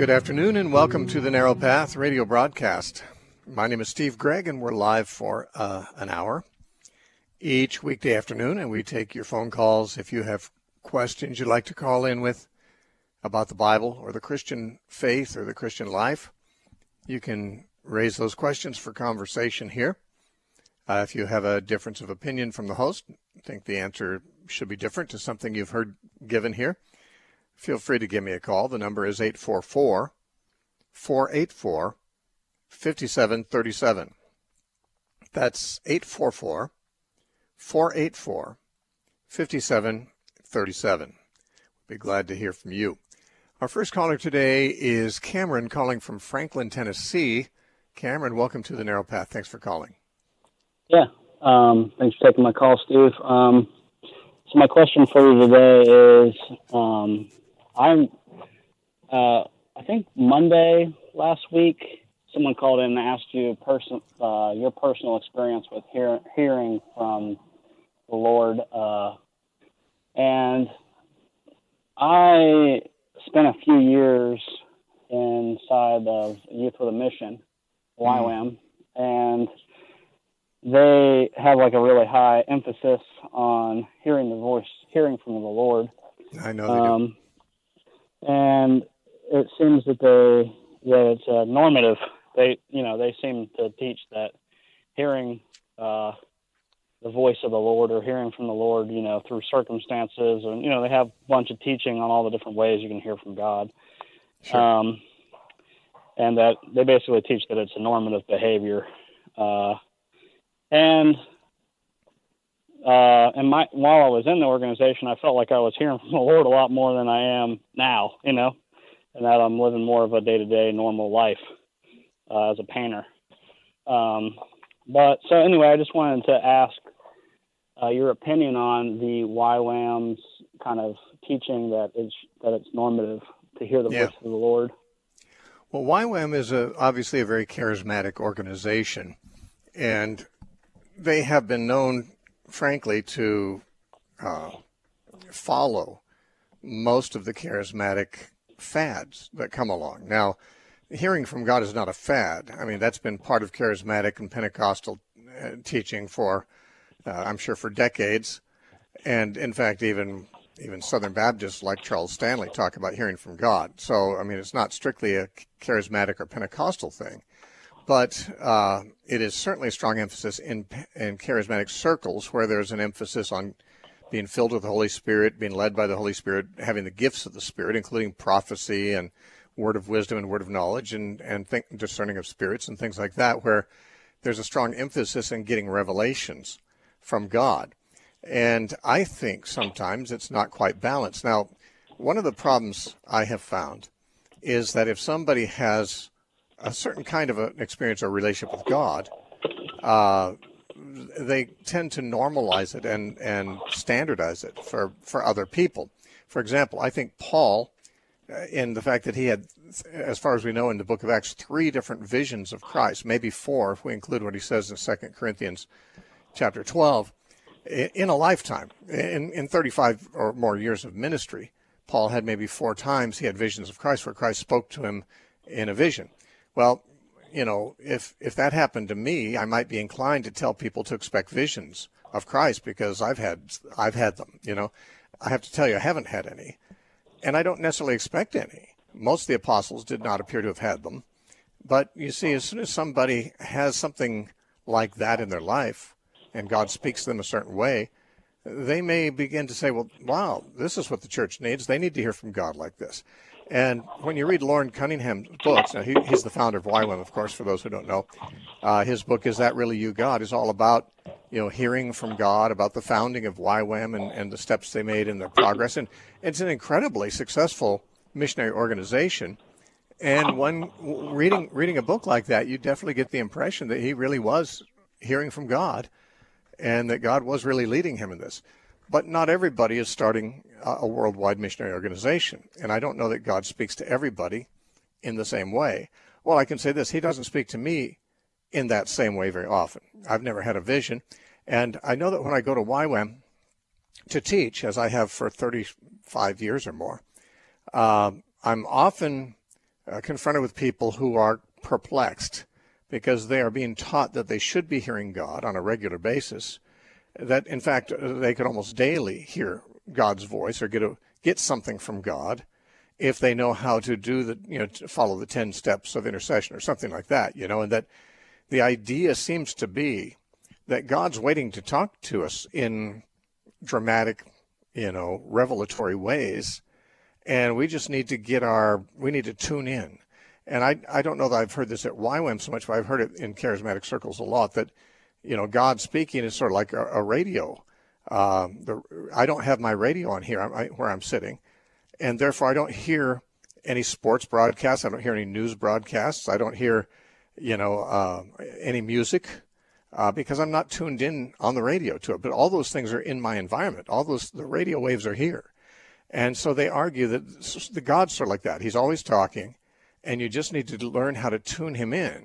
Good afternoon and welcome to the Narrow Path radio broadcast. My name is Steve Gregg and we're live for an hour each weekday afternoon, and we take your phone calls if you have questions you'd like to call in with about the Bible or the Christian faith or the Christian life. You can raise those questions for conversation here. If you have a difference of opinion from the host, think the answer should be different to something you've heard given here, feel free to give me a call. The number is 844-484-5737. That's 844-484-5737. Be glad to hear from you. Our first caller today is Cameron, calling from Franklin, Tennessee. Cameron, welcome to the Narrow Path. Thanks for calling. Yeah, thanks for taking my call, Steve. So my question for you today is, I think Monday last week, someone called in and asked you your personal experience with hearing from the Lord, and I spent a few years inside of Youth with a Mission, YWAM, and they have like a really high emphasis on hearing from the Lord. I know they do. And it seems that it's normative. They seem to teach that hearing the voice of the Lord or hearing from the Lord, through circumstances, and they have a bunch of teaching on all the different ways you can hear from God. Sure. And that they basically teach that it's a normative behavior. While I was in the organization, I felt like I was hearing from the Lord a lot more than I am now, and that I'm living more of a day-to-day normal life as a painter. But so anyway, I just wanted to ask your opinion on the YWAM's kind of teaching that it's normative to hear the voice of the Lord. Well, YWAM is obviously a very charismatic organization, and they have been known, frankly, to follow most of the charismatic fads that come along. Now, hearing from God is not a fad. I mean, that's been part of charismatic and Pentecostal teaching for, I'm sure, for decades. And in fact, even Southern Baptists like Charles Stanley talk about hearing from God. So, I mean, it's not strictly a charismatic or Pentecostal thing. But it is certainly a strong emphasis in charismatic circles where there's an emphasis on being filled with the Holy Spirit, being led by the Holy Spirit, having the gifts of the Spirit, including prophecy and word of wisdom and word of knowledge and discerning of spirits and things like that, where there's a strong emphasis in getting revelations from God. And I think sometimes it's not quite balanced. Now, one of the problems I have found is that if somebody has a certain kind of an experience or relationship with God, they tend to normalize it and standardize it for other people. For example, I think Paul, in the fact that he had, as far as we know in the book of Acts, 3 different visions of Christ, maybe 4 if we include what he says in 2 Corinthians chapter 12, in a lifetime, in 35 or more years of ministry, Paul had maybe 4 times he had visions of Christ where Christ spoke to him in a vision. Well, if that happened to me, I might be inclined to tell people to expect visions of Christ because I've had them. I have to tell you, I haven't had any, and I don't necessarily expect any. Most of the apostles did not appear to have had them, but you see, as soon as somebody has something like that in their life, and God speaks to them a certain way, they may begin to say, "Well, wow, this is what the church needs. They need to hear from God like this." And when you read Loren Cunningham's books, now he's the founder of YWAM, of course, for those who don't know. His book, Is That Really You, God?, is all about, hearing from God, about the founding of YWAM and the steps they made in their progress. And it's an incredibly successful missionary organization. And when reading a book like that, you definitely get the impression that he really was hearing from God and that God was really leading him in this. But not everybody is starting a worldwide missionary organization. And I don't know that God speaks to everybody in the same way. Well, I can say this. He doesn't speak to me in that same way very often. I've never had a vision. And I know that when I go to YWAM to teach, as I have for 35 years or more, I'm often confronted with people who are perplexed because they are being taught that they should be hearing God on a regular basis, that in fact they could almost daily hear God's voice or get something from God if they know how to do to follow the 10 steps of intercession or something like that, and that the idea seems to be that God's waiting to talk to us in dramatic, revelatory ways, and we just need to we need to tune in. And I don't know that I've heard this at YWAM so much, but I've heard it in charismatic circles a lot, that, God speaking is sort of like a radio. I don't have my radio on here where I'm sitting, and therefore I don't hear any sports broadcasts. I don't hear any news broadcasts. I don't hear, any music because I'm not tuned in on the radio to it. But all those things are in my environment. The radio waves are here. And so they argue that the God's sort of like that. He's always talking, and you just need to learn how to tune him in.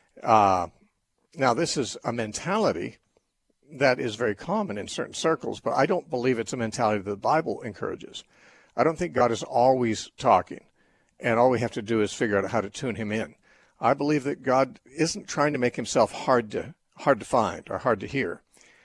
Now, this is a mentality that is very common in certain circles, but I don't believe it's a mentality that the Bible encourages. I don't think God is always talking, and all we have to do is figure out how to tune him in. I believe that God isn't trying to make himself hard to find or hard to hear.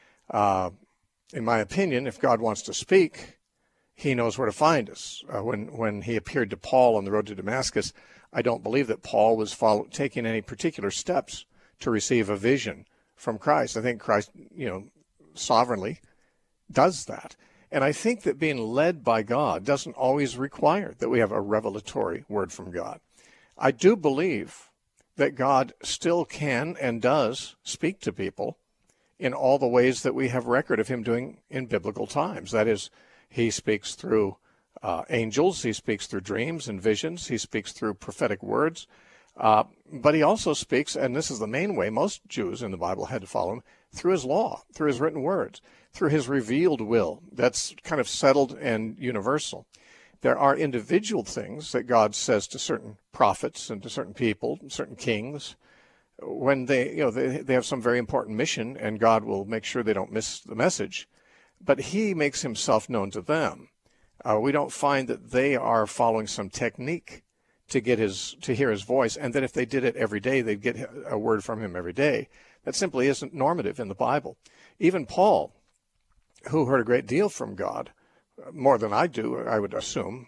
In my opinion, if God wants to speak, he knows where to find us. When he appeared to Paul on the road to Damascus, I don't believe that Paul was taking any particular steps to receive a vision from Christ. I think Christ, sovereignly does that. And I think that being led by God doesn't always require that we have a revelatory word from God. I do believe that God still can and does speak to people in all the ways that we have record of him doing in biblical times. That is, he speaks through angels, he speaks through dreams and visions, he speaks through prophetic words, but he also speaks, and this is the main way most Jews in the Bible had to follow him, through his law, through his written words, through his revealed will. That's kind of settled and universal. There are individual things that God says to certain prophets and to certain people, certain kings, when they have some very important mission, and God will make sure they don't miss the message. But he makes himself known to them. We don't find that they are following some technique to hear his voice, and that if they did it every day, they'd get a word from him every day. That simply isn't normative in the Bible. Even Paul, who heard a great deal from God, more than I do, I would assume,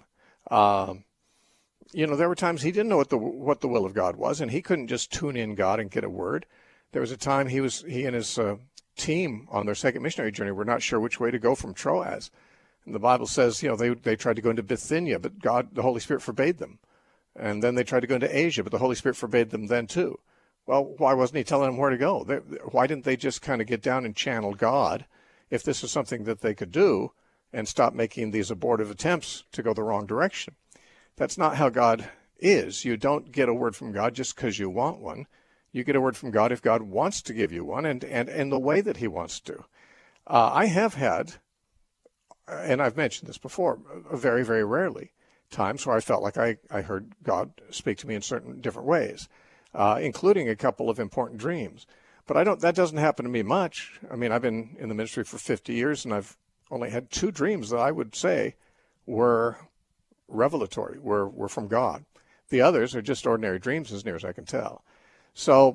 there were times he didn't know what the will of God was, and he couldn't just tune in God and get a word. There was a time he and his team on their second missionary journey were not sure which way to go from Troas. And the Bible says, they tried to go into Bithynia, but the Holy Spirit forbade them. And then they tried to go into Asia, but the Holy Spirit forbade them then too. Well, why wasn't he telling them where to go? Why didn't they just kind of get down and channel God if this is something that they could do, and stop making these abortive attempts to go the wrong direction? That's not how God is. You don't get a word from God just because you want one. You get a word from God if God wants to give you one, and in the way that he wants to. I have had, and I've mentioned this before, very, very rarely, times where I felt like I heard God speak to me in certain different ways, including a couple of important dreams. But that doesn't happen to me much. I mean, I've been in the ministry for 50 years, and I've only had 2 dreams that I would say were revelatory, were from God. The others are just ordinary dreams, as near as I can tell. So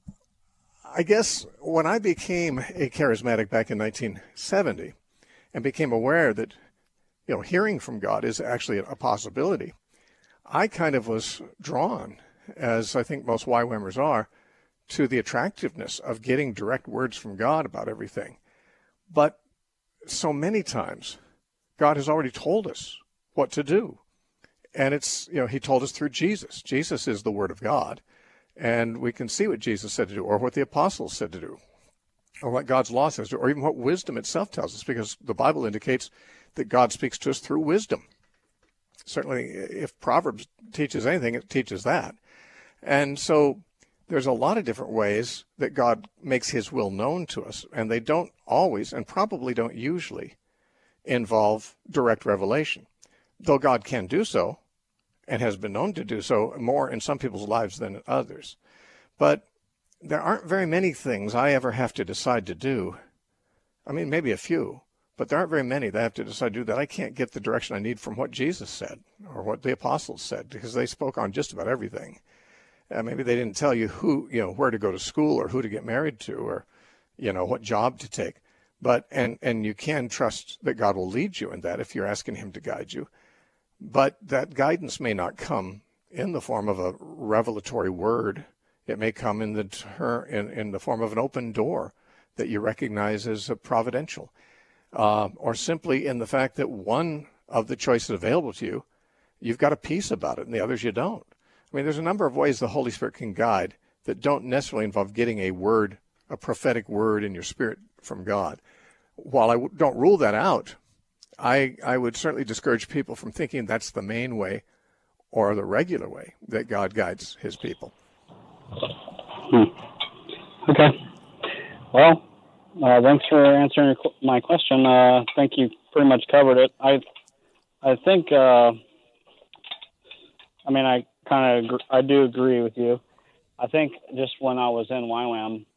I guess when I became a charismatic back in 1970 and became aware that, hearing from God is actually a possibility, I kind of was drawn, as I think most YWAMers are, to the attractiveness of getting direct words from God about everything. But so many times, God has already told us what to do. And he told us through Jesus. Jesus is the Word of God. And we can see what Jesus said to do, or what the apostles said to do, or what God's law says to do, or even what wisdom itself tells us, because the Bible indicates that God speaks to us through wisdom. Certainly, if Proverbs teaches anything, it teaches that. And so there's a lot of different ways that God makes his will known to us, and they don't always, and probably don't usually, involve direct revelation, though God can do so and has been known to do so more in some people's lives than in others. But there aren't very many things I ever have to decide to do. I mean, maybe a few, But there aren't very many that have to decide to do that. I can't get the direction I need from what Jesus said or what the apostles said, because they spoke on just about everything. Maybe they didn't tell you where to go to school or who to get married to or, what job to take. But, and you can trust that God will lead you in that if you're asking him to guide you. But that guidance may not come in the form of a revelatory word. It may come in the form of an open door that you recognize as providential, or simply in the fact that one of the choices available to you, you've got a peace about it, and the others you don't. I mean, there's a number of ways the Holy Spirit can guide that don't necessarily involve getting a word, a prophetic word in your spirit from God. While I don't rule that out, I would certainly discourage people from thinking that's the main way or the regular way that God guides his people. Okay. Well, thanks for answering my question. I think you pretty much covered it. I think, I do agree with you. I think just when I was in YWAM,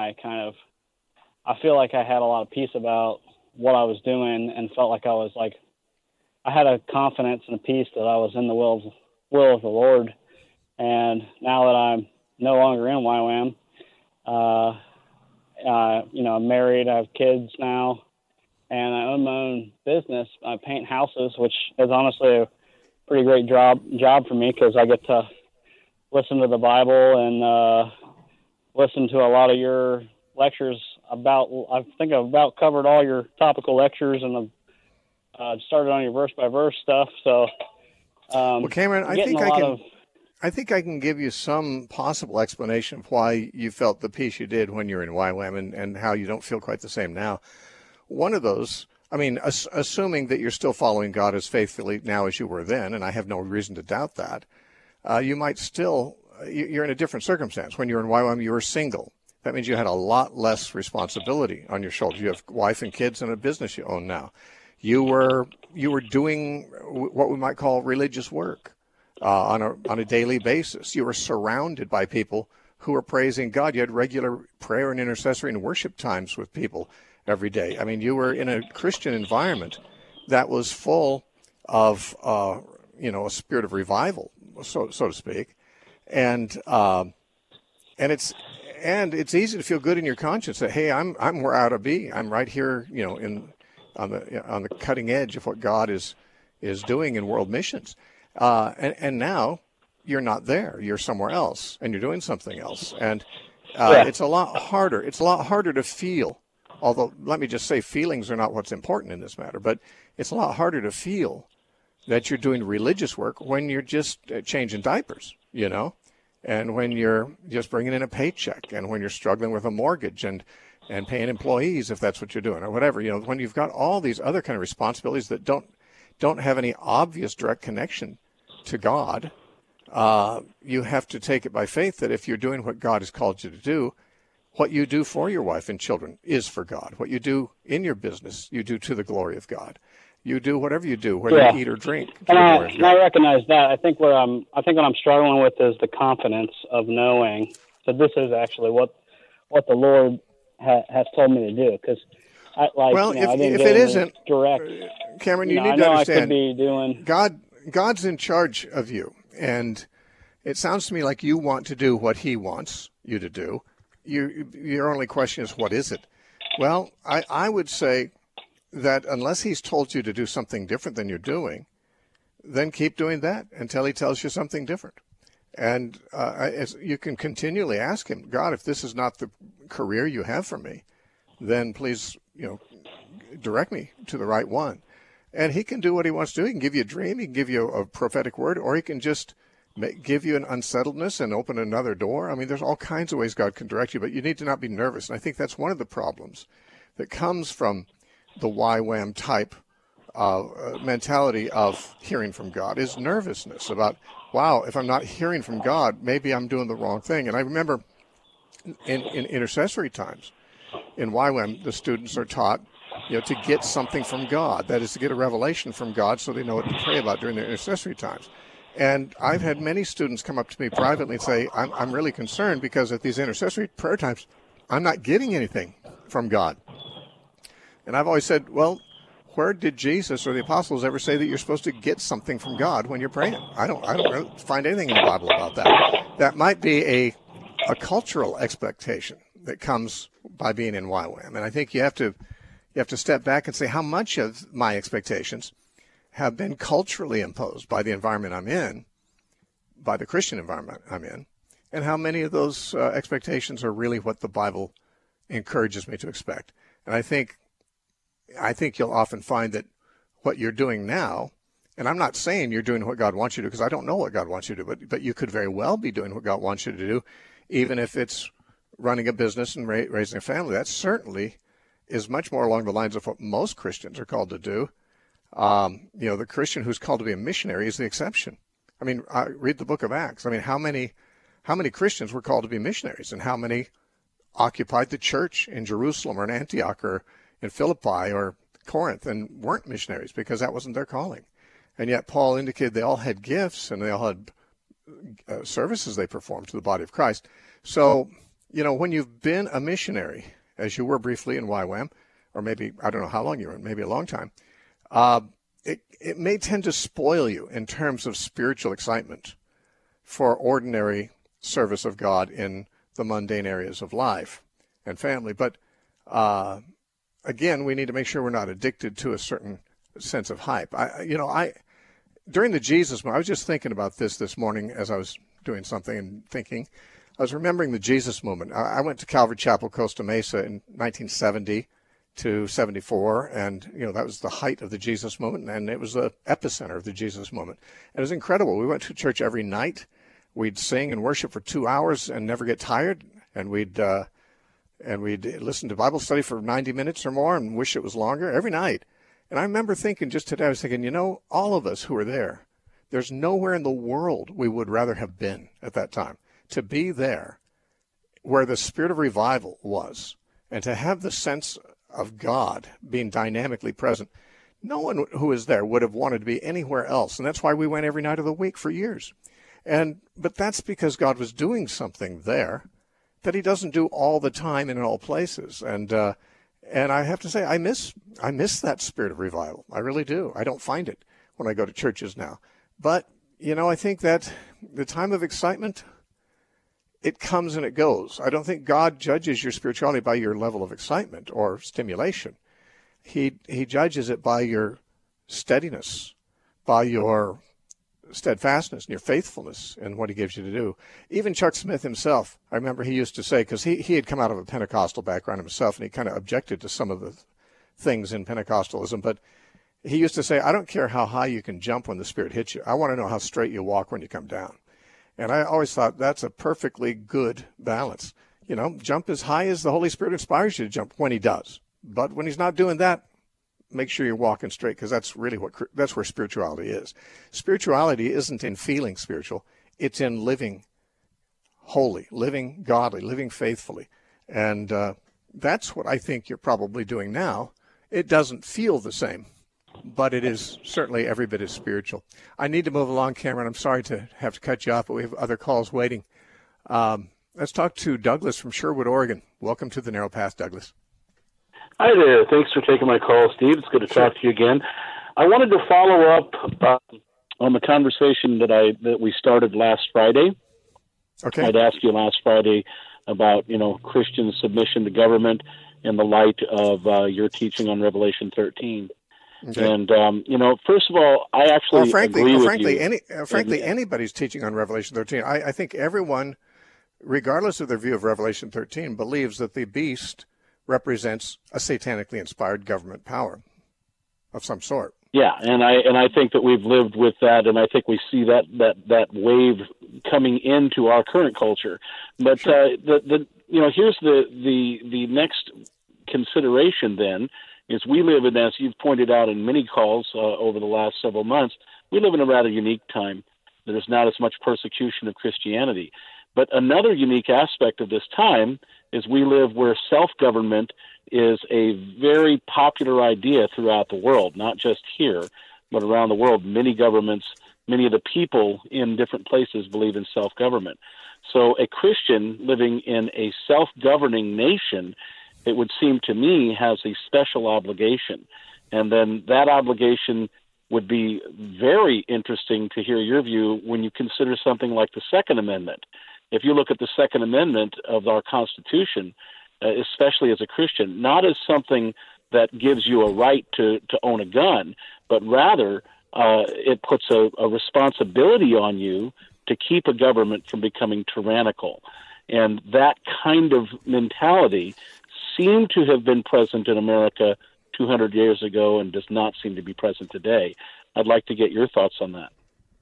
I feel like I had a lot of peace about what I was doing and felt like I had a confidence and a peace that I was in the will of the Lord. And now that I'm no longer in YWAM, I'm married, I have kids now, and I own my own business. I paint houses, which is honestly a pretty great job for me because I get to listen to the Bible and listen to a lot of your lectures I think I've about covered all your topical lectures and I've started on your verse by verse stuff. So, well, Cameron, I think I can give you some possible explanation of why you felt the peace you did when you were in YWAM and how you don't feel quite the same now. One of those, assuming that you're still following God as faithfully now as you were then, and I have no reason to doubt that, you might still, you're in a different circumstance. When you were in YWAM, you were single. That means you had a lot less responsibility on your shoulders. You have wife and kids and a business you own now. You were doing what we might call religious work on a daily basis. You were surrounded by people who were praising God. You had regular prayer and intercessory and worship times with people every day. I mean, you were in a Christian environment that was full of a spirit of revival, so to speak, and it's easy to feel good in your conscience that, hey, I'm where I ought to be. I'm right here, on the cutting edge of what God is doing in world missions. And now you're not there. You're somewhere else, and you're doing something else. And it's a lot harder. It's a lot harder to feel. Although, let me just say, feelings are not what's important in this matter. But it's a lot harder to feel that you're doing religious work when you're just changing diapers, and when you're just bringing in a paycheck, and when you're struggling with a mortgage and paying employees, if that's what you're doing, or whatever. When you've got all these other kind of responsibilities that don't have any obvious direct connection to God, you have to take it by faith that if you're doing what God has called you to do, what you do for your wife and children is for God. What you do in your business, you do to the glory of God. You do whatever you do, whether you eat or drink. And I recognize that. I think what I'm struggling with is the confidence of knowing that this is actually what the Lord has told me to do. Because if it isn't direct, Cameron, you need to understand. I could be doing God's in charge of you, and it sounds to me like you want to do what He wants you to do. Your only question is, what is it? Well, I would say that unless He's told you to do something different than you're doing, then keep doing that until He tells you something different. And you can continually ask Him, God, if this is not the career you have for me, then please, direct me to the right one. And He can do what He wants to do. He can give you a dream. He can give you a prophetic word, or He can just give you an unsettledness and open another door. I mean, there's all kinds of ways God can direct you, but you need to not be nervous. And I think that's one of the problems that comes from the YWAM type mentality of hearing from God is nervousness about, wow, if I'm not hearing from God, maybe I'm doing the wrong thing. And I remember in intercessory times in YWAM, the students are taught, to get something from God. That is, to get a revelation from God so they know what to pray about during their intercessory times. And I've had many students come up to me privately and say, I'm really concerned because at these intercessory prayer times, I'm not getting anything from God. And I've always said, well, where did Jesus or the apostles ever say that you're supposed to get something from God when you're praying? I don't really find anything in the Bible about that. That might be a cultural expectation that comes by being in YWAM. And I think you have to step back and say how much of my expectations have been culturally imposed by the environment I'm in, by the Christian environment I'm in, and how many of those expectations are really what the Bible encourages me to expect. And I think you'll often find that what you're doing now, and I'm not saying you're doing what God wants you to do, because I don't know what God wants you to do, but you could very well be doing what God wants you to do, even if it's running a business and raising a family. That certainly is much more along the lines of what most Christians are called to do. The Christian who's called to be a missionary is the exception. I mean, read the book of Acts. I mean, how many Christians were called to be missionaries, and how many occupied the church in Jerusalem or in Antioch or in Philippi or Corinth and weren't missionaries because that wasn't their calling? And yet Paul indicated they all had gifts and they all had services they performed to the body of Christ. So, when you've been a missionary, as you were briefly in YWAM, or maybe, I don't know how long you were, maybe a long time, it may tend to spoil you in terms of spiritual excitement for ordinary service of God in the mundane areas of life and family. But again, we need to make sure we're not addicted to a certain sense of hype. During the Jesus movement, I was just thinking about this morning as I was doing something and thinking. I was remembering the Jesus movement. I went to Calvary Chapel, Costa Mesa in 1970 to 74, and that was the height of the Jesus movement, and it was the epicenter of the Jesus movement. And it was incredible. We went to church every night. We'd sing and worship for 2 hours and never get tired, and we'd listen to Bible study for 90 minutes or more and wish it was longer every night. And I remember thinking just today, I was thinking, all of us who were there, there's nowhere in the world we would rather have been at that time. To be there where the spirit of revival was, and to have the sense of God being dynamically present. No one who was there would have wanted to be anywhere else. And that's why we went every night of the week for years. But that's because God was doing something there that he doesn't do all the time and in all places. And I have to say, I miss that spirit of revival. I really do. I don't find it when I go to churches now. But, I think that the time of excitement, it comes and it goes. I don't think God judges your spirituality by your level of excitement or stimulation. He judges it by your steadiness, by your steadfastness and your faithfulness in what he gives you to do. Even Chuck Smith himself, I remember he used to say, because he had come out of a Pentecostal background himself, and he kind of objected to some of the things in Pentecostalism, but he used to say, I don't care how high you can jump when the Spirit hits you. I want to know how straight you walk when you come down. And I always thought that's a perfectly good balance. Jump as high as the Holy Spirit inspires you to jump when he does. But when he's not doing that, make sure you're walking straight, because that's really that's where spirituality is. Spirituality isn't in feeling spiritual. It's in living holy, living godly, living faithfully. And that's what I think you're probably doing now. It doesn't feel the same, but it is certainly every bit as spiritual. I need to move along, Cameron. I'm sorry to have to cut you off, but we have other calls waiting. Let's talk to Douglas from Sherwood, Oregon. Welcome to the Narrow Path, Douglas. Hi there. Thanks for taking my call, Steve. It's good to talk to you again. I wanted to follow up on the conversation that we started last Friday. Okay. I'd asked you last Friday about, Christian submission to government in the light of your teaching on Revelation 13. Okay. And, first of all, I actually agree with you. Frankly, anybody's teaching on Revelation 13. I think everyone, regardless of their view of Revelation 13, believes that the beast represents a satanically inspired government power of some sort. Yeah, and I think that we've lived with that, and I think we see that wave coming into our current culture. But sure. Here's the next consideration then is we live in, as you've pointed out in many calls over the last several months, we live in a rather unique time. There's not as much persecution of Christianity. But another unique aspect of this time is we live where self-government is a very popular idea throughout the world, not just here, but around the world. Many governments, many of the people in different places believe in self-government. So a Christian living in a self-governing nation, it would seem to me, has a special obligation. And then that obligation would be very interesting to hear your view when you consider something like the Second Amendment. If you look at the Second Amendment of our Constitution, especially as a Christian, not as something that gives you a right to own a gun, but rather it puts a responsibility on you to keep a government from becoming tyrannical. And that kind of mentality seemed to have been present in America 200 years ago and does not seem to be present today. I'd like to get your thoughts on that.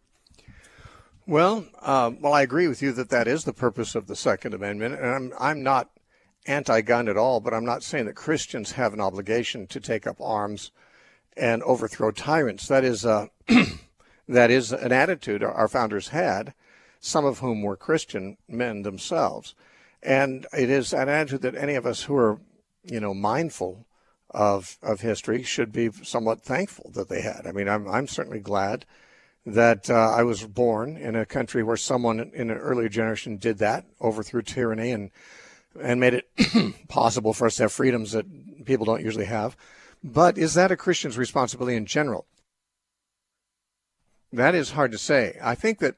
Well, I agree with you that that is the purpose of the Second Amendment, and I'm not anti-gun at all, but I'm not saying that Christians have an obligation to take up arms and overthrow tyrants. That is that is an attitude our founders had, some of whom were Christian men themselves, and it is an attitude that any of us who are, mindful of history should be somewhat thankful that they had. I mean, I'm certainly glad that I was born in a country where someone in an earlier generation did that, overthrew tyranny and made it possible for us to have freedoms that people don't usually have. But is that a Christian's responsibility in general? That is hard to say. I think that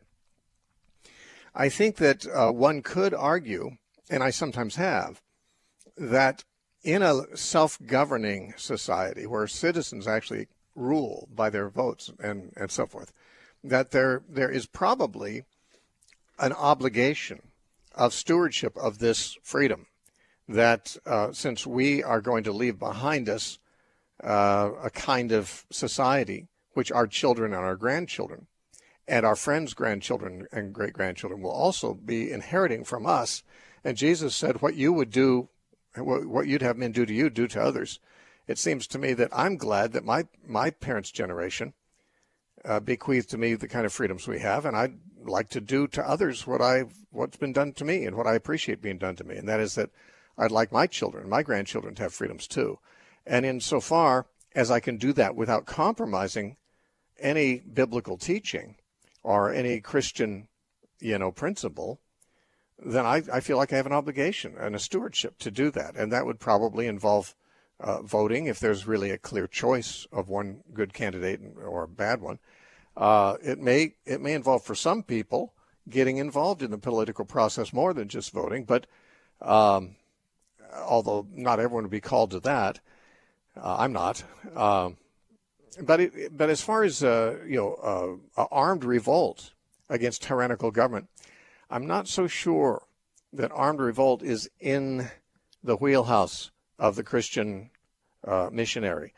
one could argue, and I sometimes have, that in a self-governing society where citizens actually rule by their votes and so forth, that there is probably an obligation of stewardship of this freedom, that since we are going to leave behind us a kind of society which our children and our grandchildren and our friends' grandchildren and great-grandchildren will also be inheriting from us. And Jesus said, what you would do, what you'd have men do to you, do to others. It seems to me that I'm glad that my parents' generation bequeathed to me the kind of freedoms we have, and I'd like to do to others what's been done to me and what I appreciate being done to me, and that is that I'd like my children, my grandchildren, to have freedoms too. And insofar as I can do that without compromising any biblical teaching or any Christian, principle, then I feel like I have an obligation and a stewardship to do that. And that would probably involve voting if there's really a clear choice of one good candidate or a bad one. It may involve for some people getting involved in the political process more than just voting, but although not everyone would be called to that, I'm not. But as far as armed revolt against tyrannical government, I'm not so sure that armed revolt is in the wheelhouse of the Christian missionary.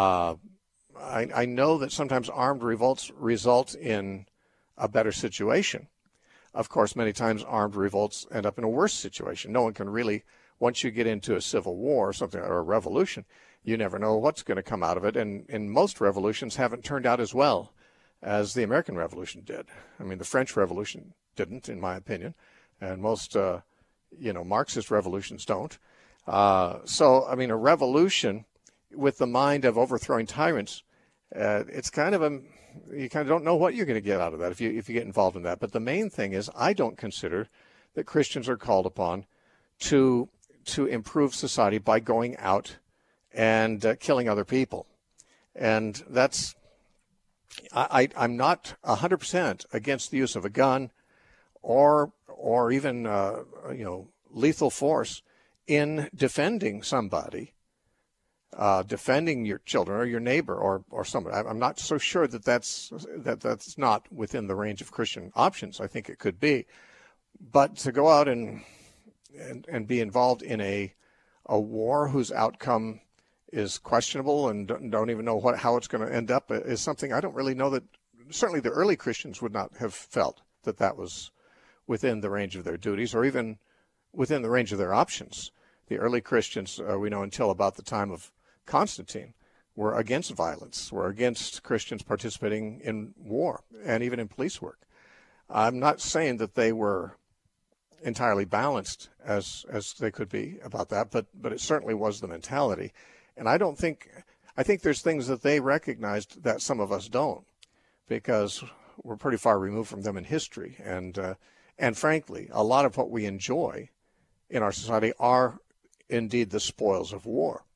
I know that sometimes armed revolts result in a better situation. Of course, many times armed revolts end up in a worse situation. No one can really, once you get into a civil war or something, or a revolution, you never know what's going to come out of it. And most revolutions haven't turned out as well as the American Revolution did. I mean, the French Revolution didn't, in my opinion, and most, Marxist revolutions don't. So, I mean, a revolution with the mind of overthrowing tyrants, it's kind of you kind of don't know what you're going to get out of that if you get involved in that. But the main thing is, I don't consider that Christians are called upon to improve society by going out and killing other people. And that's, I'm not 100% against the use of a gun or even lethal force in defending somebody, defending your children or your neighbor or somebody. I'm not so sure that's not within the range of Christian options. I think it could be, but to go out and be involved in a war whose outcome is questionable and don't even know how it's going to end up is something I don't really know that certainly the early Christians would not have felt that was within the range of their duties or even within the range of their options. The early Christians, we know until about the time of Constantine, were against violence, were against Christians participating in war and even in police work. I'm not saying that they were entirely balanced as they could be about that, but it certainly was the mentality. And I think there's things that they recognized that some of us don't, because we're pretty far removed from them in history. And frankly, a lot of what we enjoy in our society are indeed the spoils of war.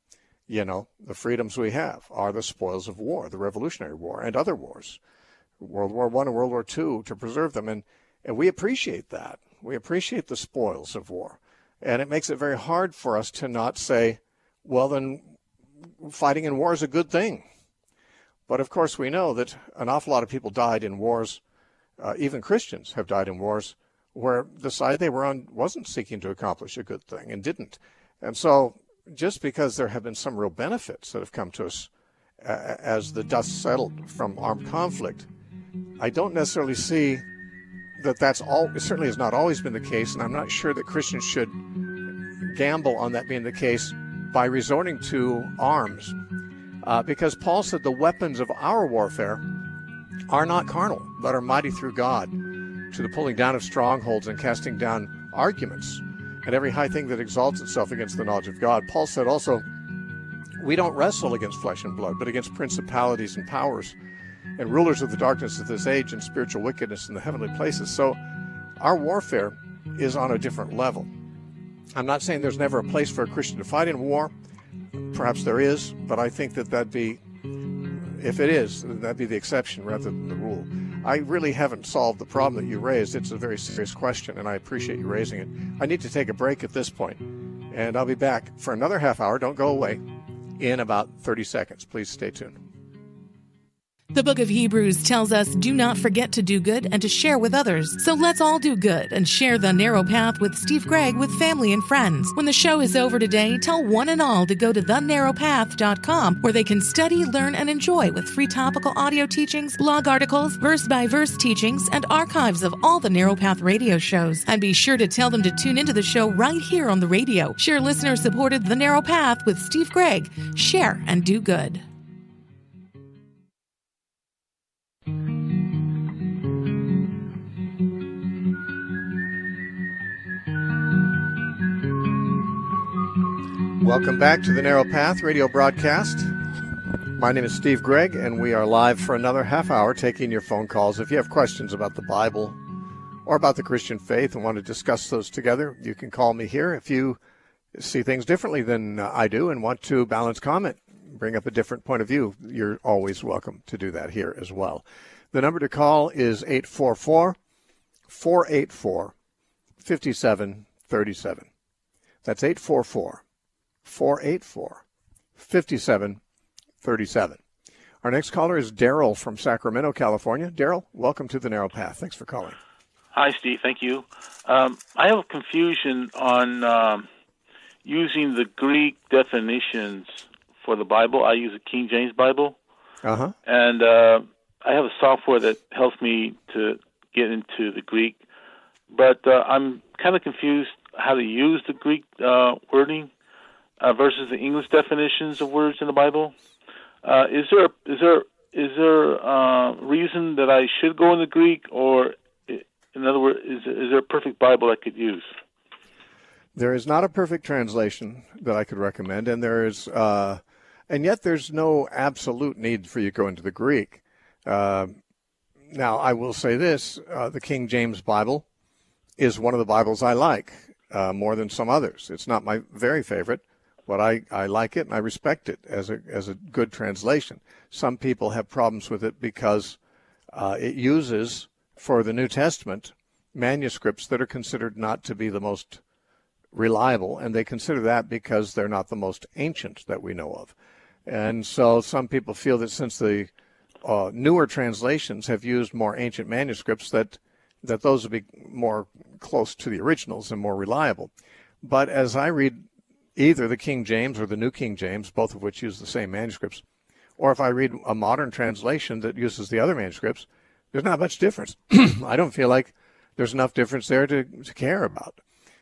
The freedoms we have are the spoils of war, the Revolutionary War and other wars, World War I and World War II, to preserve them. And we appreciate that. We appreciate the spoils of war. And it makes it very hard for us to not say, well, then fighting in war is a good thing. But of course, we know that an awful lot of people died in wars. Even Christians have died in wars where the side they were on wasn't seeking to accomplish a good thing and didn't. And so just because there have been some real benefits that have come to us as the dust settled from armed conflict, I don't necessarily see that that's all. It certainly has not always been the case, and I'm not sure that Christians should gamble on that being the case by resorting to arms. Because Paul said the weapons of our warfare are not carnal, but are mighty through God to the pulling down of strongholds and casting down arguments and every high thing that exalts itself against the knowledge of God. Paul said also, we don't wrestle against flesh and blood, but against principalities and powers and rulers of the darkness of this age and spiritual wickedness in the heavenly places. So our warfare is on a different level. I'm not saying there's never a place for a Christian to fight in war. Perhaps there is, but I think that'd be, if it is, that'd be the exception rather than the rule. I really haven't solved the problem that you raised. It's a very serious question, and I appreciate you raising it. I need to take a break at this point, and I'll be back for another half hour. Don't go away in about 30 seconds. Please stay tuned. The book of Hebrews tells us, do not forget to do good and to share with others. So let's all do good and share The Narrow Path with Steve Gregg with family and friends. When the show is over today, tell one and all to go to thenarrowpath.com, where they can study, learn, and enjoy with free topical audio teachings, blog articles, verse-by-verse teachings, and archives of all the Narrow Path radio shows. And be sure to tell them to tune into the show right here on the radio. Share listener-supported The Narrow Path with Steve Gregg. Share and do good. Welcome back to the Narrow Path radio broadcast. My name is Steve Gregg, and we are live for another half hour taking your phone calls. If you have questions about the Bible or about the Christian faith and want to discuss those together, you can call me here. If you see things differently than I do and want to balance comment, bring up a different point of view, you're always welcome to do that here as well. The number to call is 844-484-5737. That's 844-484-5737. Our next caller is Daryl from Sacramento, California. Daryl, welcome to the Narrow Path. Thanks for calling. Hi, Steve. Thank you. I have a confusion on using the Greek definitions for the Bible. I use a King James Bible. Uh-huh. And I have a software that helps me to get into the Greek. But I'm kind of confused how to use the Greek wording versus the English definitions of words in the Bible. Is there a reason that I should go in the Greek, or in other words, is there a perfect Bible I could use? There is not a perfect translation that I could recommend, and there is, and yet there's no absolute need for you to go into the Greek. Now, I will say this: the King James Bible is one of the Bibles I like more than some others. It's not my very favorite, but I like it and I respect it as a good translation. Some people have problems with it because it uses, for the New Testament, manuscripts that are considered not to be the most reliable, and they consider that because they're not the most ancient that we know of. And so some people feel that since the newer translations have used more ancient manuscripts, that those would be more close to the originals and more reliable. But as I read either the King James or the New King James, both of which use the same manuscripts, or if I read a modern translation that uses the other manuscripts, there's not much difference. I don't feel like there's enough difference there to care about.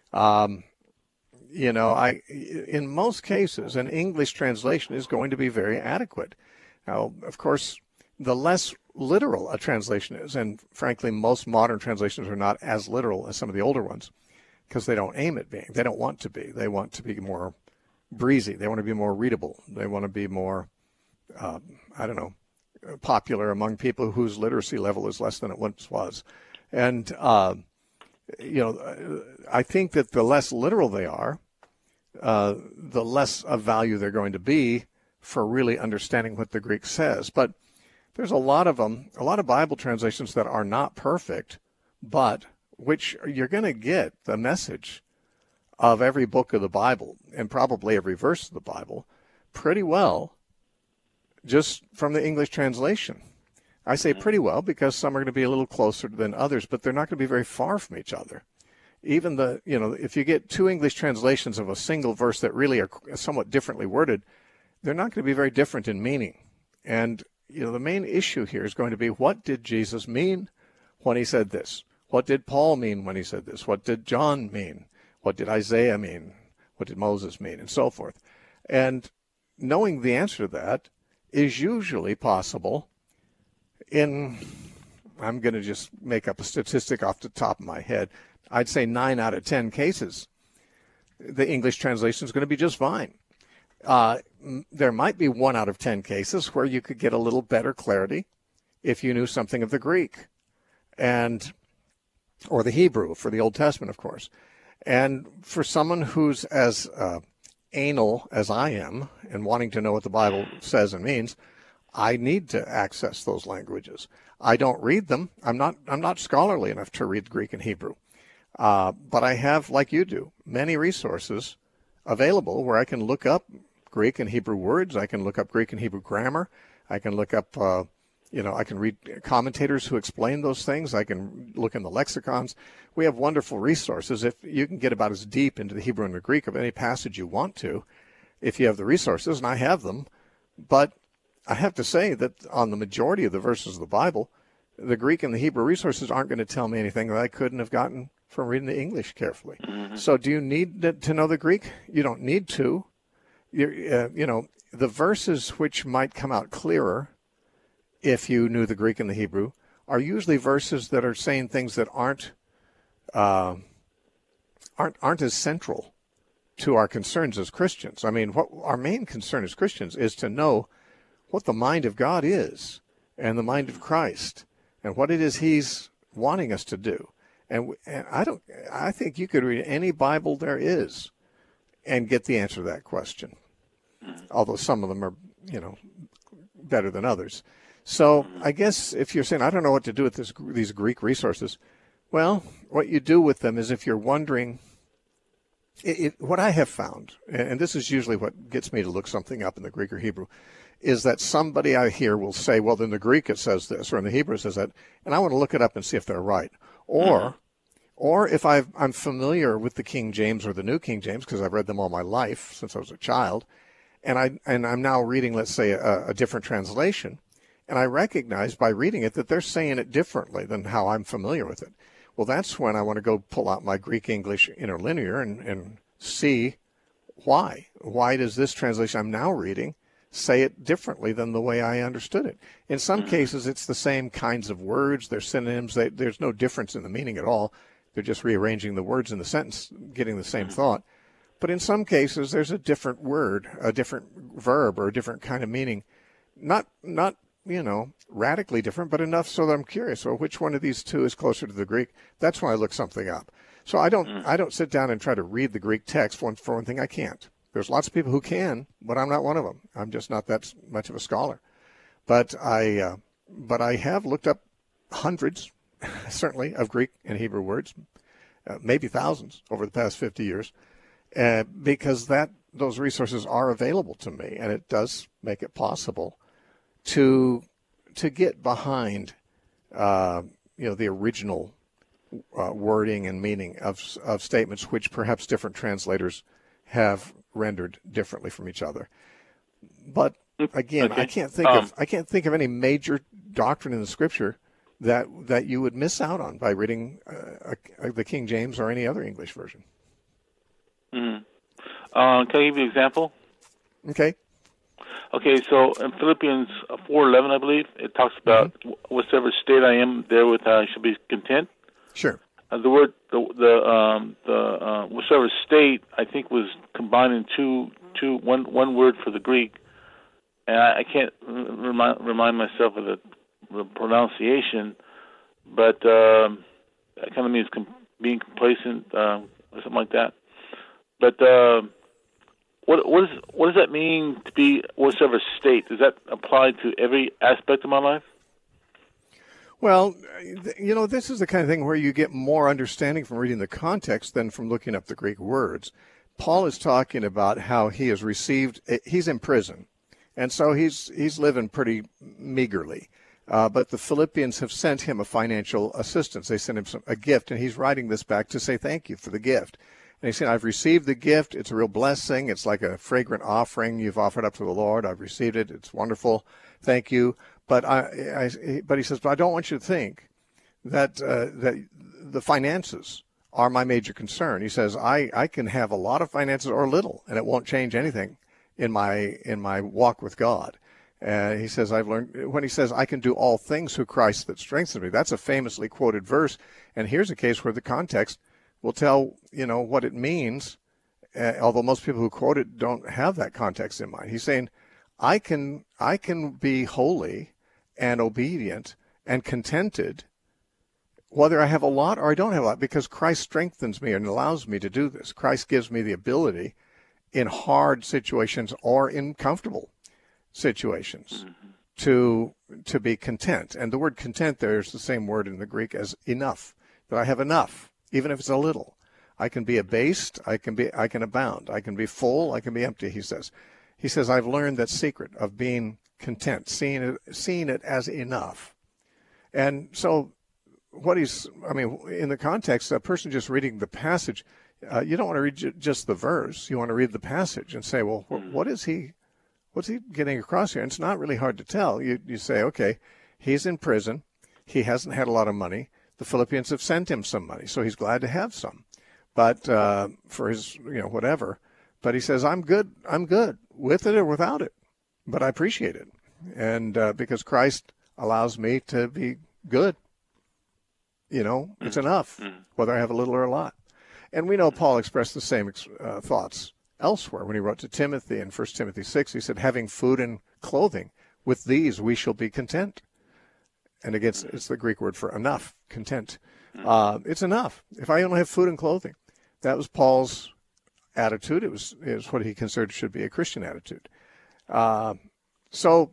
In most cases, an English translation is going to be very adequate. Now, of course, the less literal a translation is, and frankly, most modern translations are not as literal as some of the older ones, because they don't aim at being. They don't want to be. They want to be more breezy. They want to be more readable. They want to be more, popular among people whose literacy level is less than it once was. And, I think that the less literal they are, the less of value they're going to be for really understanding what the Greek says. But there's a lot of them, a lot of Bible translations that are not perfect, but which you're going to get the message of every book of the Bible and probably every verse of the Bible pretty well just from the English translation. I say pretty well because some are going to be a little closer than others, but they're not going to be very far from each other. Even if you get two English translations of a single verse that really are somewhat differently worded, they're not going to be very different in meaning. And, the main issue here is going to be, what did Jesus mean when he said this? What did Paul mean when he said this? What did John mean? What did Isaiah mean? What did Moses mean? And so forth. And knowing the answer to that is usually possible I'm going to just make up a statistic off the top of my head. I'd say 9 out of 10 cases, the English translation is going to be just fine. There might be 1 out of 10 cases where you could get a little better clarity if you knew something of the Greek or the Hebrew for the Old Testament, of course. And for someone who's as anal as I am and wanting to know what the Bible says and means, I need to access those languages. I don't read them. I'm not scholarly enough to read Greek and Hebrew. But I have, like you do, many resources available where I can look up Greek and Hebrew words. I can look up Greek and Hebrew grammar. I can look up, I can read commentators who explain those things. I can look in the lexicons. We have wonderful resources. If you can get about as deep into the Hebrew and the Greek of any passage you want to, if you have the resources, and I have them. But I have to say that on the majority of the verses of the Bible, the Greek and the Hebrew resources aren't going to tell me anything that I couldn't have gotten from reading the English carefully. Mm-hmm. So do you need to know the Greek? You don't need to. The verses which might come out clearer if you knew the Greek and the Hebrew are usually verses that are saying things that aren't as central to our concerns as Christians. I mean, what our main concern as Christians is to know what the mind of God is and the mind of Christ and what it is he's wanting us to do. And I think you could read any Bible there is and get the answer to that question. Although some of them are, better than others. So I guess if you're saying, I don't know what to do with these Greek resources, well, what you do with them is, if you're wondering, what I have found, and this is usually what gets me to look something up in the Greek or Hebrew, is that somebody I hear will say, well, in the Greek it says this, or in the Hebrew it says that, and I want to look it up and see if they're right. Or if I'm familiar with the King James or the New King James, because I've read them all my life since I was a child, and I'm now reading, let's say, a different translation, and I recognize by reading it that they're saying it differently than how I'm familiar with it. Well, that's when I want to go pull out my Greek-English interlinear and see why. Why does this translation I'm now reading say it differently than the way I understood it? In some cases, it's the same kinds of words. They're synonyms. There's no difference in the meaning at all. They're just rearranging the words in the sentence, getting the same thought. But in some cases, there's a different word, a different verb, or a different kind of meaning. Not radically different, but enough so that I'm curious. Well, which one of these two is closer to the Greek? That's when I look something up. So I don't sit down and try to read the Greek text. For one thing, I can't. There's lots of people who can, but I'm not one of them. I'm just not that much of a scholar. But I have looked up hundreds, certainly, of Greek and Hebrew words, maybe thousands over the past 50 years, because those resources are available to me, and it does make it possible to get behind the original wording and meaning of statements which perhaps different translators have rendered differently from each other. But again, okay. I can't think of any major doctrine in the Scripture that you would miss out on by reading the King James or any other English version. Mm-hmm. Can I give you an example? Okay. Okay, so in Philippians 4:11, I believe, it talks about whatever state I am, therewith I shall be content. Sure. The word, whichever state, I think, was combined in one word for the Greek, and I can't remind myself of the pronunciation, but it kind of means being complacent or something like that. But what does that mean to be whatever state? Does that apply to every aspect of my life? Well, this is the kind of thing where you get more understanding from reading the context than from looking up the Greek words. Paul is talking about how he has received, he's in prison, and so he's living pretty meagerly. But the Philippians have sent him a financial assistance. They sent him a gift, and he's writing this back to say thank you for the gift. And he's saying, I've received the gift. It's a real blessing. It's like a fragrant offering you've offered up to the Lord. I've received it. It's wonderful. Thank you. But but he says, but I don't want you to think that the finances are my major concern. He says, I can have a lot of finances or little, and it won't change anything in my walk with God. He says, I've learned, when he says, I can do all things through Christ that strengthens me, that's a famously quoted verse. And here's a case where the context will tell, what it means, although most people who quote it don't have that context in mind. He's saying, I can be holy and obedient and contented whether I have a lot or I don't have a lot, because Christ strengthens me and allows me to do this. Christ gives me the ability in hard situations or in comfortable situations to be content. And the word content there is the same word in the Greek as enough, that I have enough, even if it's a little. I can be abased, I can abound, I can be full, I can be empty, he says. He says, I've learned that secret of being content, seeing it as enough. And so in the context, a person just reading the passage, you don't want to read just the verse. You want to read the passage and say, well, what's he getting across here? And it's not really hard to tell. You say, okay, he's in prison. He hasn't had a lot of money. The Philippians have sent him some money, so he's glad to have some. But for his, whatever. But he says, I'm good with it or without it, but I appreciate it. And because Christ allows me to be good, it's enough, whether I have a little or a lot. And we know Paul expressed the same thoughts elsewhere when he wrote to Timothy in 1 Timothy 6. He said, having food and clothing, with these we shall be content. And again, it's the Greek word for enough, content. It's enough. If I only have food and clothing. That was Paul's attitude. It was what he considered should be a Christian attitude. So,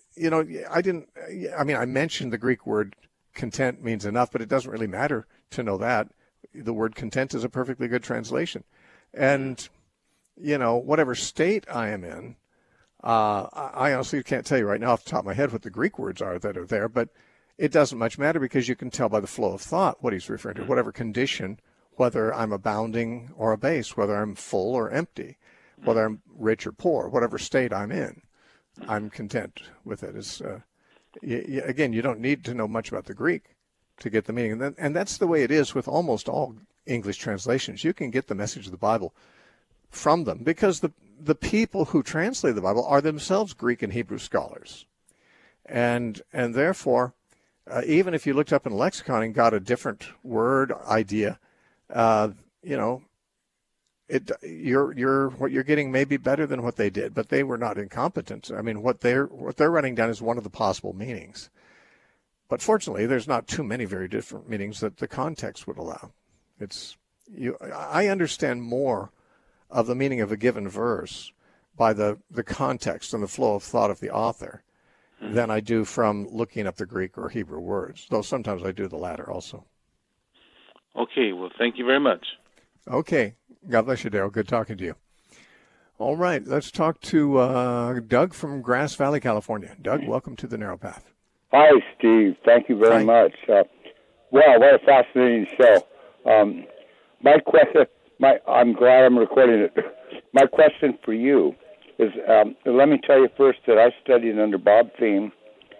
I mentioned the Greek word content means enough, but it doesn't really matter to know that. The word content is a perfectly good translation. And, whatever state I am in, I honestly can't tell you right now off the top of my head what the Greek words are that are there, but it doesn't much matter because you can tell by the flow of thought what he's referring to, whatever condition, whether I'm abounding or abased, whether I'm full or empty, whether I'm rich or poor, whatever state I'm in, I'm content with it. Again, you don't need to know much about the Greek to get the meaning. And that's the way it is with almost all English translations. You can get the message of the Bible from them because the people who translate the Bible are themselves Greek and Hebrew scholars. And therefore, even if you looked up in a lexicon and got a different word idea, what you're getting may be better than what they did, but they were not incompetent. I mean, what they're running down is one of the possible meanings. But fortunately, there's not too many very different meanings that the context would allow. I understand more of the meaning of a given verse by the context and the flow of thought of the author than I do from looking up the Greek or Hebrew words, though sometimes I do the latter also. Okay, well, thank you very much. Okay. God bless you, Darrell. Good talking to you. All right, let's talk to Doug from Grass Valley, California. Doug, welcome to the Narrow Path. Hi, Steve. Thank you very much. Wow, what a fascinating show. My question, I'm glad I'm recording it. My question for you is, let me tell you first that I studied under Bob Thiem,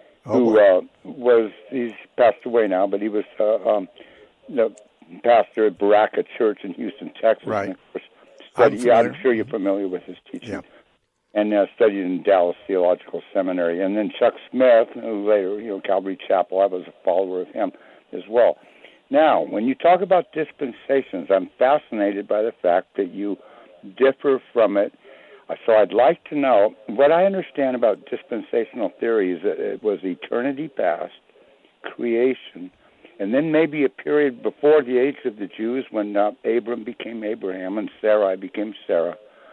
he's passed away now, but he was the pastor at Baraka Church in Houston, Texas. Right. I'm sure you're familiar with his teaching. Yeah. And studied in Dallas Theological Seminary. And then Chuck Smith, who later, Calvary Chapel, I was a follower of him as well. Now, when you talk about dispensations, I'm fascinated by the fact that you differ from it. So I'd like to know, what I understand about dispensational theory is that it was eternity past, creation, and then maybe a period before the age of the Jews when Abram became Abraham and Sarai became Sarah.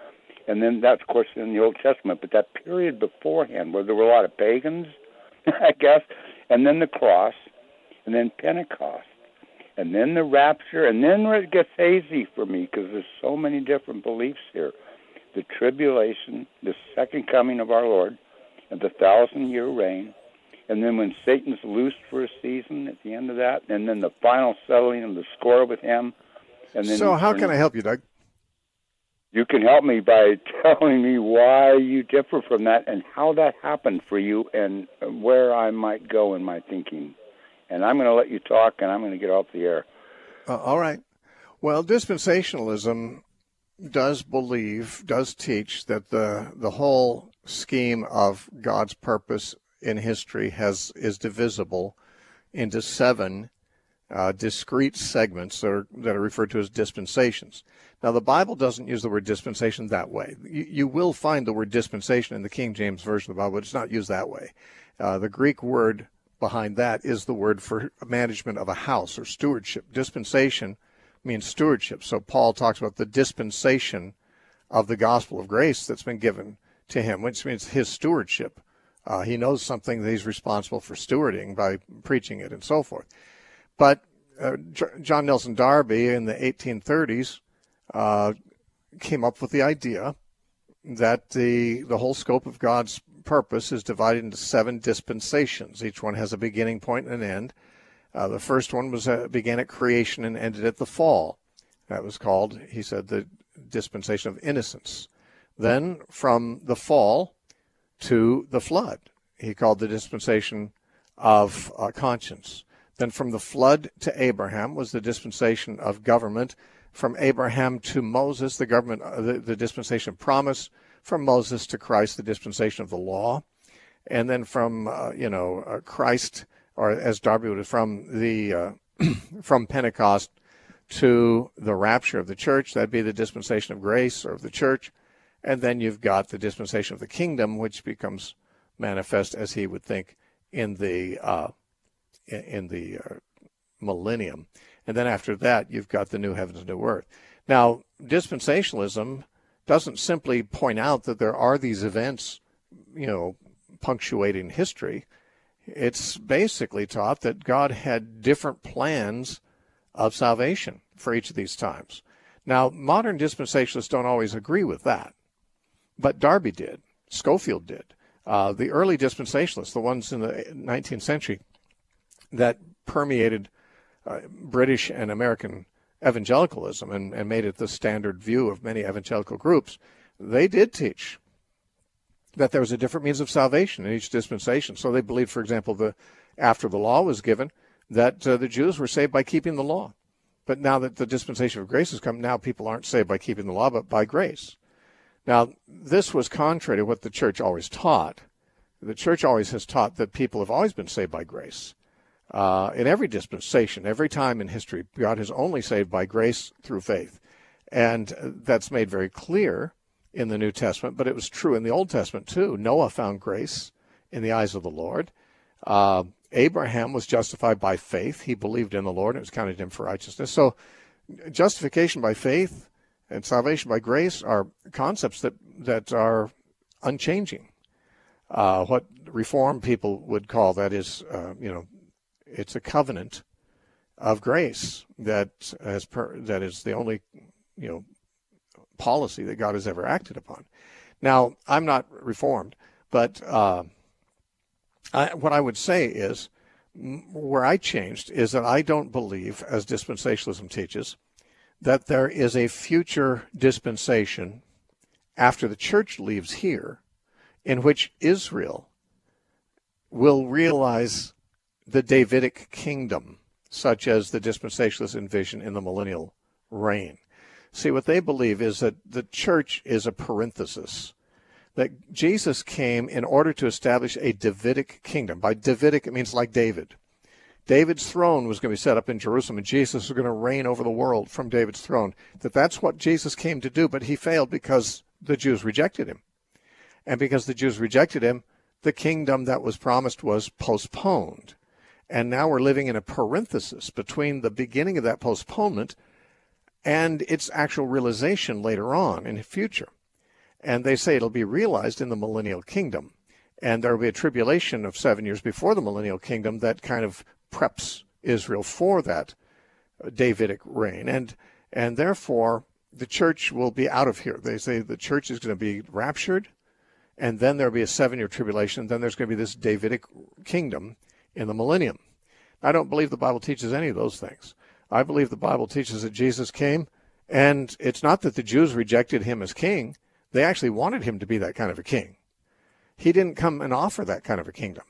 And then that's, of course, in the Old Testament. But that period beforehand where there were a lot of pagans, I guess, and then the cross, and then Pentecost, and then the rapture, and then where it gets hazy for me because there's so many different beliefs here. The tribulation, the second coming of our Lord, and the 1,000-year reign, and then when Satan's loosed for a season at the end of that, and then the final settling of the score with him. And then so how can I help you, Doug? You can help me by telling me why you differ from that and how that happened for you and where I might go in my thinking. And I'm going to let you talk, and I'm going to get off the air. All right. Well, dispensationalism does teach that the whole scheme of God's purpose in history is divisible into 7 discrete segments that are referred to as dispensations. Now, the Bible doesn't use the word dispensation that way. You will find the word dispensation in the King James Version of the Bible, but it's not used that way. The Greek word behind that is the word for management of a house or stewardship. Dispensation means stewardship. So Paul talks about the dispensation of the gospel of grace that's been given to him, which means his stewardship. He knows something that he's responsible for stewarding by preaching it and so forth. But John Nelson Darby in the 1830s came up with the idea that the whole scope of God's purpose is divided into 7 dispensations. Each one has a beginning point and an end. The first one began at creation and ended at the fall. That was called, he said, the dispensation of innocence. Then from the fall to the flood, he called the dispensation of conscience. Then from the flood to Abraham was the dispensation of government. From Abraham to Moses, the government, the dispensation of promise. From Moses to Christ, the dispensation of the law. And then from, Christ, or as Darby would have, from Pentecost to the rapture of the church, that'd be the dispensation of grace or of the church. And then you've got the dispensation of the kingdom, which becomes manifest, as he would think, in the millennium. And then after that, you've got the new heavens and new earth. Now, dispensationalism doesn't simply point out that there are these events, punctuating history. It's basically taught that God had different plans of salvation for each of these times. Now, modern dispensationalists don't always agree with that, but Darby did. Scofield did. The early dispensationalists, the ones in the 19th century that permeated British and American evangelicalism and made it the standard view of many evangelical groups, they did teach that there was a different means of salvation in each dispensation. So they believed, for example, after the law was given, that the Jews were saved by keeping the law. But now that the dispensation of grace has come, now people aren't saved by keeping the law, but by grace. Now, this was contrary to what the church always taught. The church always has taught that people have always been saved by grace. In every dispensation, every time in history, God has only saved by grace through faith. And that's made very clear in the New Testament, but it was true in the Old Testament too. Noah found grace in the eyes of the Lord. Abraham was justified by faith. He believed in the Lord, and it was counted to him for righteousness. So justification by faith and salvation by grace are concepts that are unchanging. What Reformed people would call that is, it's a covenant of grace that is the only, policy that God has ever acted upon. Now, I'm not Reformed, but what I would say is, where I changed is that I don't believe, as dispensationalism teaches, that there is a future dispensation after the church leaves here in which Israel will realize the Davidic kingdom, such as the dispensationalists envision in the millennial reign. See, what they believe is that the church is a parenthesis, that Jesus came in order to establish a Davidic kingdom. By Davidic, it means like David. David's throne was going to be set up in Jerusalem, and Jesus was going to reign over the world from David's throne. That's what Jesus came to do, but he failed because the Jews rejected him. And because the Jews rejected him, the kingdom that was promised was postponed. And now we're living in a parenthesis between the beginning of that postponement and its actual realization later on in the future. And they say it'll be realized in the millennial kingdom. And there will be a tribulation of 7 years before the millennial kingdom that kind of preps Israel for that Davidic reign. And therefore, the church will be out of here. They say the church is going to be raptured, and then there'll be a 7-year tribulation. Then there's going to be this Davidic kingdom in the millennium. I don't believe the Bible teaches any of those things. I believe the Bible teaches that Jesus came, and it's not that the Jews rejected him as king. They actually wanted him to be that kind of a king. He didn't come and offer that kind of a kingdom.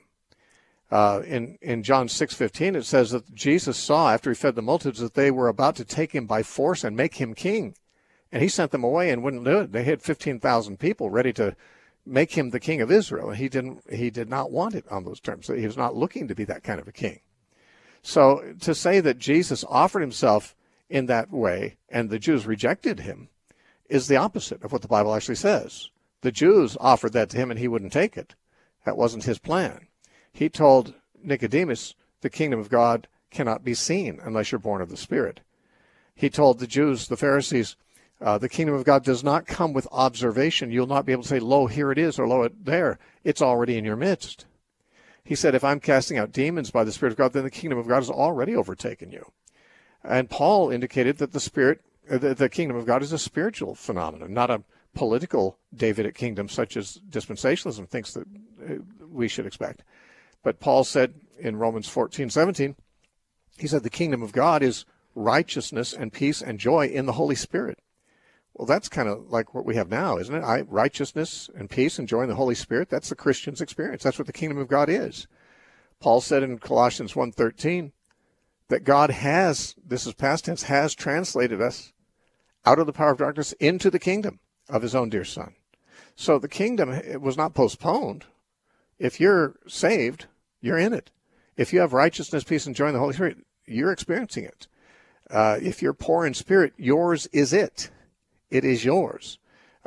In John 6:15, it says that Jesus saw, after he fed the multitudes, that they were about to take him by force and make him king. And he sent them away and wouldn't do it. They had 15,000 people ready to make him the king of Israel. And he did not want it on those terms. So he was not looking to be that kind of a king. So to say that Jesus offered himself in that way and the Jews rejected him is the opposite of what the Bible actually says. The Jews offered that to him and he wouldn't take it. That wasn't his plan. He told Nicodemus, the kingdom of God cannot be seen unless you're born of the Spirit. He told the Jews, the Pharisees, the kingdom of God does not come with observation. You'll not be able to say, lo, here it is, or lo, it there. It's already in your midst. He said, if I'm casting out demons by the Spirit of God, then the kingdom of God has already overtaken you. And Paul indicated that the kingdom of God is a spiritual phenomenon, not a political Davidic kingdom such as dispensationalism thinks that we should expect. But Paul said in Romans 14:17, he said the kingdom of God is righteousness and peace and joy in the Holy Spirit. Well, that's kind of like what we have now, isn't it? Righteousness and peace and joy in the Holy Spirit, that's the Christian's experience. That's what the kingdom of God is. Paul said in Colossians 1:13 that God has, this is past tense, has translated us out of the power of darkness into the kingdom of his own dear Son. So the kingdom was not postponed. If you're saved, you're in it. If you have righteousness, peace, and joy in the Holy Spirit, you're experiencing it. If you're poor in spirit, yours is it. It is yours.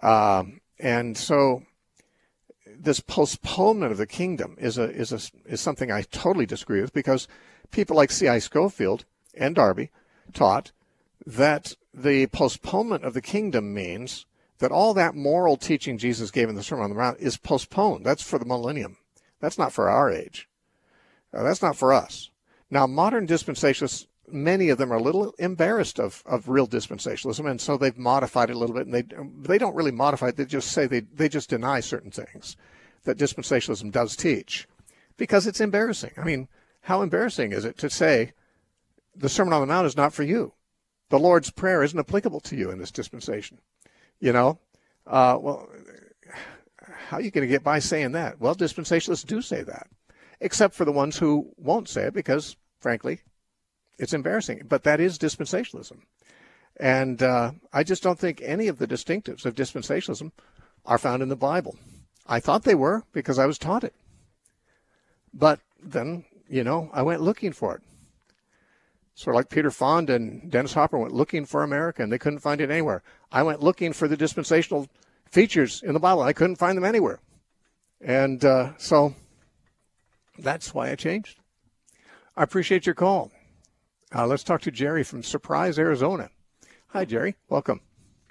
And so this postponement of the kingdom is something I totally disagree with, because people like C.I. Scofield and Darby taught that the postponement of the kingdom means that all that moral teaching Jesus gave in the Sermon on the Mount is postponed. That's for the millennium. That's not for our age. That's not for us. Now, modern dispensationalists, many of them are a little embarrassed of real dispensationalism, and so they've modified it a little bit. And they don't really modify it. They just say they just deny certain things that dispensationalism does teach, because it's embarrassing. I mean, how embarrassing is it to say the Sermon on the Mount is not for you? The Lord's Prayer isn't applicable to you in this dispensation. You know, well, how are you going to get by saying that? Well, dispensationalists do say that, except for the ones who won't say it because, frankly, it's embarrassing. But that is dispensationalism. And I just don't think any of the distinctives of dispensationalism are found in the Bible. I thought they were because I was taught it. But then, you know, I went looking for it. Sort of like Peter Fond and Dennis Hopper went looking for America, and they couldn't find it anywhere. I went looking for the dispensational features in the Bible. I couldn't find them anywhere. And so that's why I changed. I appreciate your call. Let's talk to Jerry from Surprise, Arizona. Hi, Jerry. Welcome.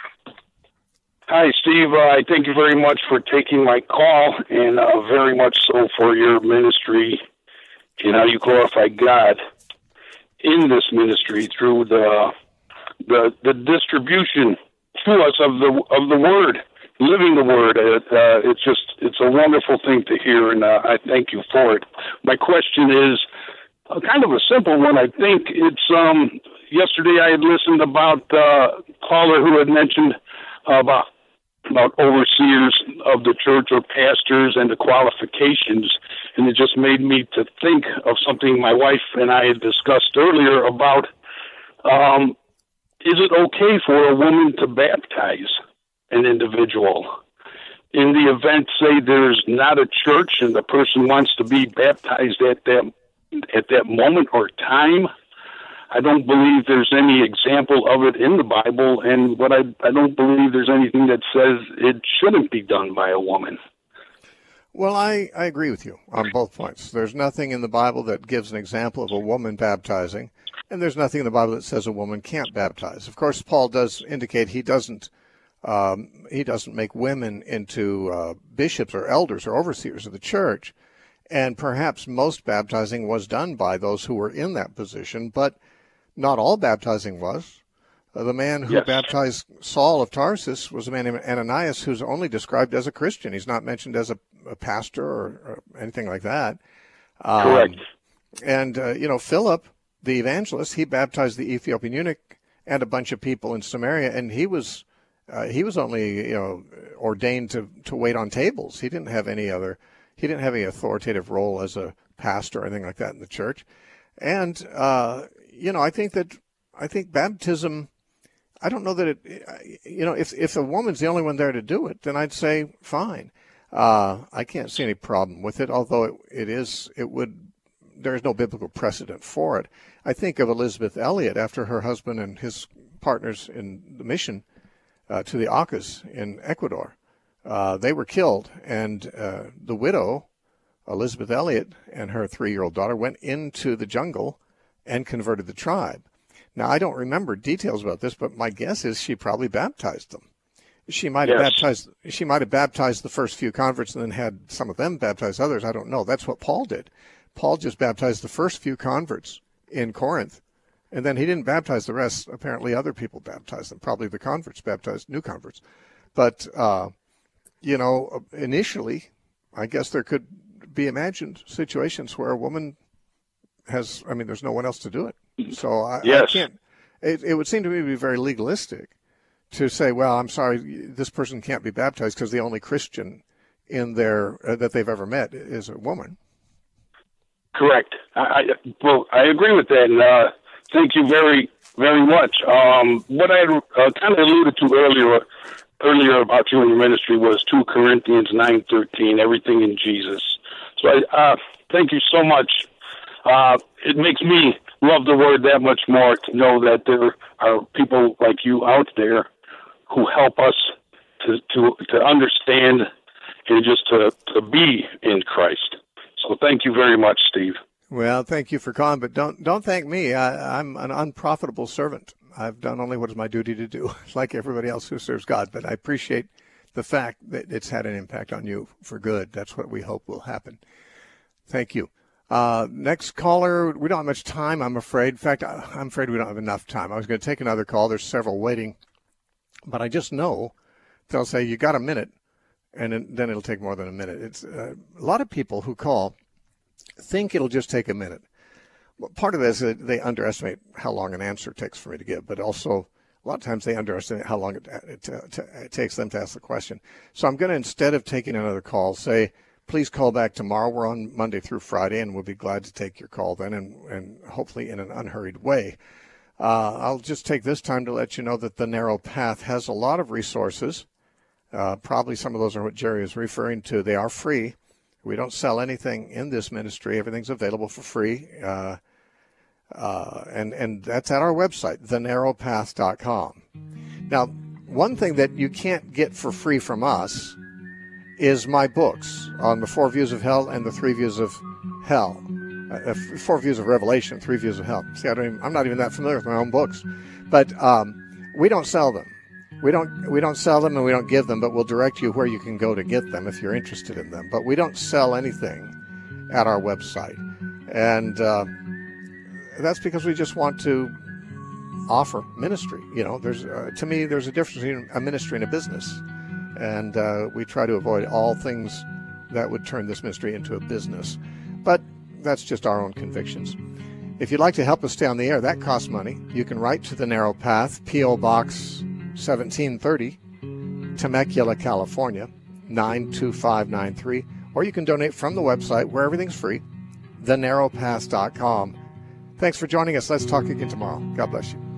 Hi, Steve. I thank you very much for taking my call, and very much so for your ministry and how you glorify God in this ministry through the distribution to us of the word, living the word. It's a wonderful thing to hear, and I thank you for it. My question is kind of a simple one. I think it's yesterday I had listened about a caller who had mentioned about overseers of the church or pastors and the qualifications, and it just made me to think of something my wife and I had discussed earlier about is it okay for a woman to baptize an individual? In the event, say, there's not a church and the person wants to be baptized at that moment or time, I don't believe there's any example of it in the Bible, and I don't believe there's anything that says it shouldn't be done by a woman. Well, I agree with you on both points. There's nothing in the Bible that gives an example of a woman baptizing, and there's nothing in the Bible that says a woman can't baptize. Of course, Paul does indicate he doesn't He doesn't make women into bishops or elders or overseers of the church. And perhaps most baptizing was done by those who were in that position, but not all baptizing was. The man who baptized Saul of Tarsus was a man named Ananias, who's only described as a Christian. He's not mentioned as a pastor or anything like that. Correct. And, Philip, the evangelist, he baptized the Ethiopian eunuch and a bunch of people in Samaria, and he was only, ordained to wait on tables. He didn't have any authoritative role as a pastor or anything like that in the church. And, I think baptism, I don't know that if a woman's the only one there to do it, then I'd say fine. I can't see any problem with it, although there's no biblical precedent for it. I think of Elizabeth Elliot after her husband and his partners in the mission to the Aucas in Ecuador. They were killed, and the widow, Elizabeth Elliot, and her 3-year-old daughter went into the jungle and converted the tribe. Now, I don't remember details about this, but my guess is she probably baptized them. She might have baptized the first few converts and then had some of them baptize others. I don't know. That's what Paul did. Paul just baptized the first few converts in Corinth, and then he didn't baptize the rest. Apparently other people baptized them. Probably the converts baptized new converts. But, initially, I guess there could be imagined situations where a woman there's no one else to do it. So I can't, it would seem to me to be very legalistic to say, well, I'm sorry, this person can't be baptized because the only Christian in there that they've ever met is a woman. Correct. I agree with that, and thank you very, very much. What I kind of alluded to earlier about you and your ministry was 2 Corinthians 9:13, everything in Jesus. So I thank you so much. It makes me love the word that much more to know that there are people like you out there who help us to understand and just to be in Christ. So thank you very much, Steve. Well, thank you for calling, but don't thank me. I'm an unprofitable servant. I've done only what is my duty to do, like everybody else who serves God. But I appreciate the fact that it's had an impact on you for good. That's what we hope will happen. Thank you. Next caller, we don't have much time, I'm afraid. In fact, I'm afraid we don't have enough time. I was going to take another call. There's several waiting. But I just know they'll say, you got a minute, and then it'll take more than a minute. It's a lot of people who call think it'll just take a minute. Well, part of this is they underestimate how long an answer takes for me to give, but also a lot of times they underestimate how long it takes them to ask the question. So I'm going to, instead of taking another call, say, please call back tomorrow. We're on Monday through Friday, and we'll be glad to take your call then, and hopefully in an unhurried way. I'll just take this time to let you know that The Narrow Path has a lot of resources. Probably some of those are what Jerry is referring to. They are free. We don't sell anything in this ministry. Everything's available for free. And that's at our website, thenarrowpath.com. Now, one thing that you can't get for free from us is my books on the 4 views of hell and the 3 views of hell. 4 views of Revelation, 3 views of hell. See, I'm not even that familiar with my own books. But we don't sell them. We don't sell them and we don't give them, but we'll direct you where you can go to get them if you're interested in them. But we don't sell anything at our website. And that's because we just want to offer ministry. You know, to me, there's a difference between a ministry and a business. And we try to avoid all things that would turn this ministry into a business. But that's just our own convictions. If you'd like to help us stay on the air, that costs money. You can write to The Narrow Path, P.O. Box 1730, Temecula, California, 92593. Or you can donate from the website where everything's free, thenarrowpath.com. Thanks for joining us. Let's talk again tomorrow. God bless you.